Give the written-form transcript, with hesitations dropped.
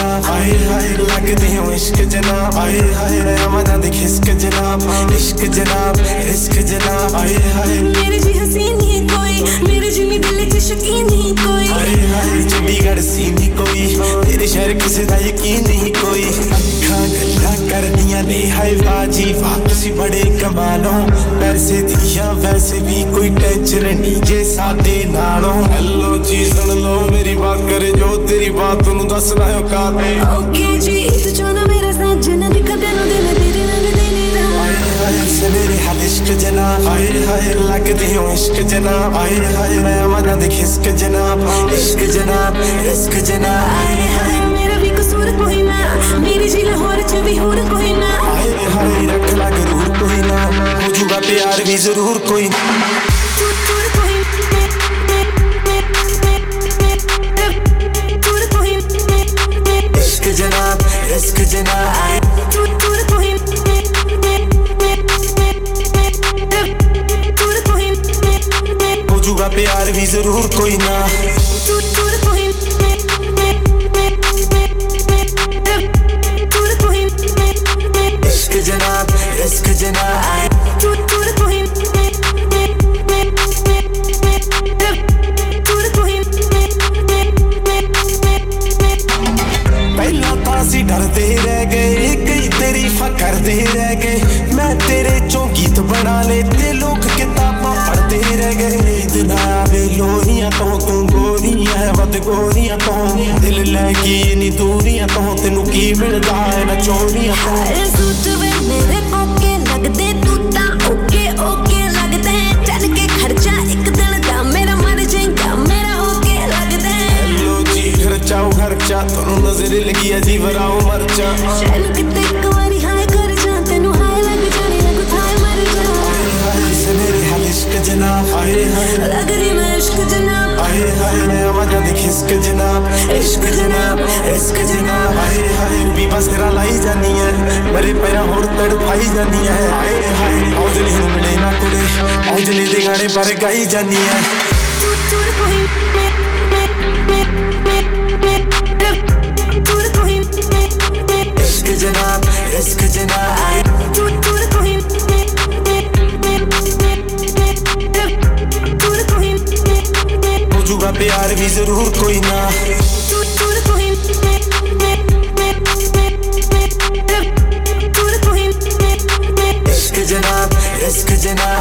जनाब, हाय हाय लगदे हो इश्क जनाब, हाय हाय रमदा दी खिस्क जनाब, इश्क जनाब इश्क जनाब, हाय हाय मेरे जी हसीन नहीं कोई, मेरे जी दिल च शकीन नहीं कोई, हाय हाय चंडीगढ़ सी नहीं कोई, तेरे शहर किसे दा यकीन नहीं कोई। अखां गल्लां करदियां ने हाय बाजी वाह तुसी बड़े कमालो, पैसे दियां वैसे भी कोई टेंशन नहीं जे साडे नालों। हेलो जी सुन लो मेरी बात करे जो तेरी बात नूं दसना है औकात है। ओके जी तू चाहना मेरा साथ जना दिखा देना देना तेरे नाल देने दा, हाय हाय सवेरे हाल इश्क जनाब, हाय हाय लगदे हो इश्क जनाब, हाय हाय रमदा दी खिस्क जनाब, इश्क जनाब इश्क जनाब, हाय हाय मेरा भी कसूर कोई ना, मेरी जी लाहौर च भी होर कोई ना, हाय हाय रख ला गरूर कोई ना, हो जूगा प्यार भी जरूर कोई ना। इश्क जनाब इश्क जनाब, हो जूगा प्यार भी जरूर कोई ना। इश्क जनाब इश्क जनाब, पहला तो असी डरते रह गए कई तारीफा करते रह गए, मैं तेरे चों गीत बना लेते लोग किताबां पढ़ते रह गए। दिन आवे लोरियां तो तू गोरियां वध गोरियां तो, दिल लैगी इन्नी दूरियां तो तेनू की मिलदा है ना चोरियां तो। सूट वे मेरे ओके लगदे तू तां ओके ओके लगदे, चल के खर्चा एक दिन दा मेरा मर जाएगा मेरा ओके लगदे। हेलो जी खर्चाओ खर्चा तोनू नजर लगी अजीब राव मरचा, चल किते एक वारी हाय कर जा तेनू हाय लग जाने लगू थाय मर जा। हाय सवेरे हाल इश्क जनाब, हाय हाय लग रही मैं इश्क जनाब, हाय हाय रमदा दी खिस्क जनाब, इश्क जनाब इश्क जनाब, हाय हाय भी बस तेरा लाई जानी है मेरे पैरा होर तड़पाई जानी है। हाय हाय औजली नूं मिले ना कुड़े औजली दे गाने पर गाई जानी है। इश्क जनाब इश्क जनाब, हो जूगा प्यार भी जरूर कोई ना। इश्क जनाब इश्क जनाब,